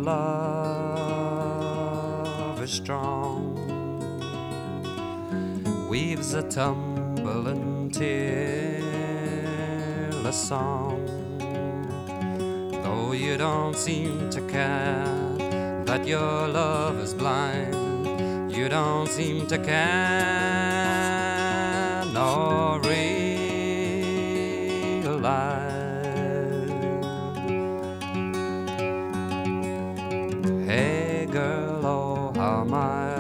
love is strong, weaves a tumbling tearless song. Though you don't seem to care that your love is blind, you don't seem to care nor realize. Hey girl, oh how my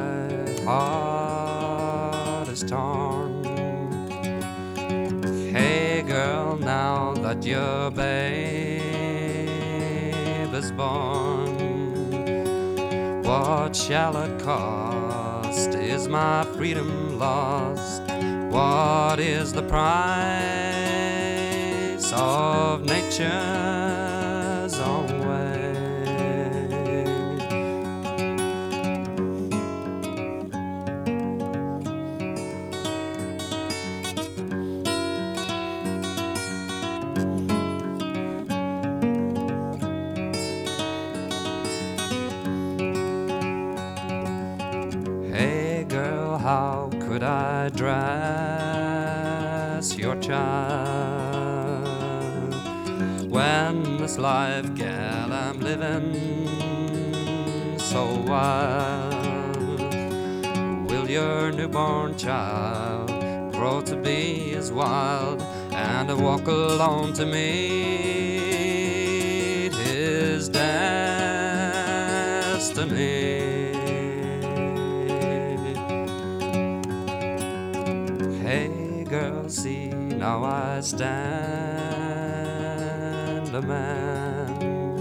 heart is torn. Hey girl, now that your babe is born, what shall it cost? Is my freedom lost? What is the price of nature's own way? Hey girl, how could I dress your child when this life, gal, I'm living so wild? Will your newborn child grow to be as wild and walk alone to meet his destiny? Hey girl, see, now I stand a man.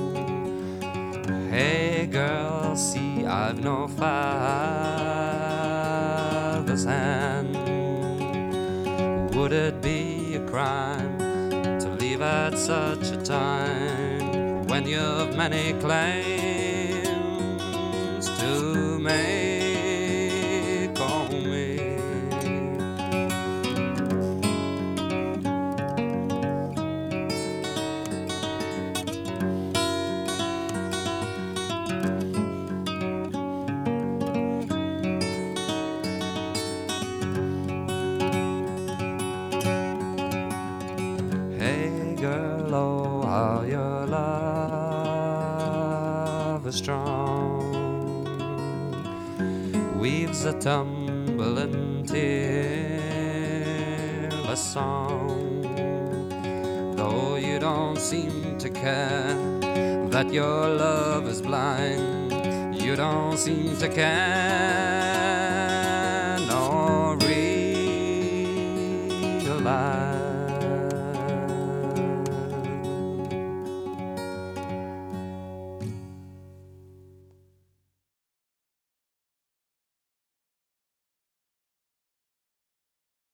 Hey girl, see, I've no father's hand. Would it be a crime to leave at such a time when you've many claims to make on me? Hey girl, oh how your love is strong, weaves a tumbling tearless song. Though you don't seem to care that your love is blind, you don't seem to care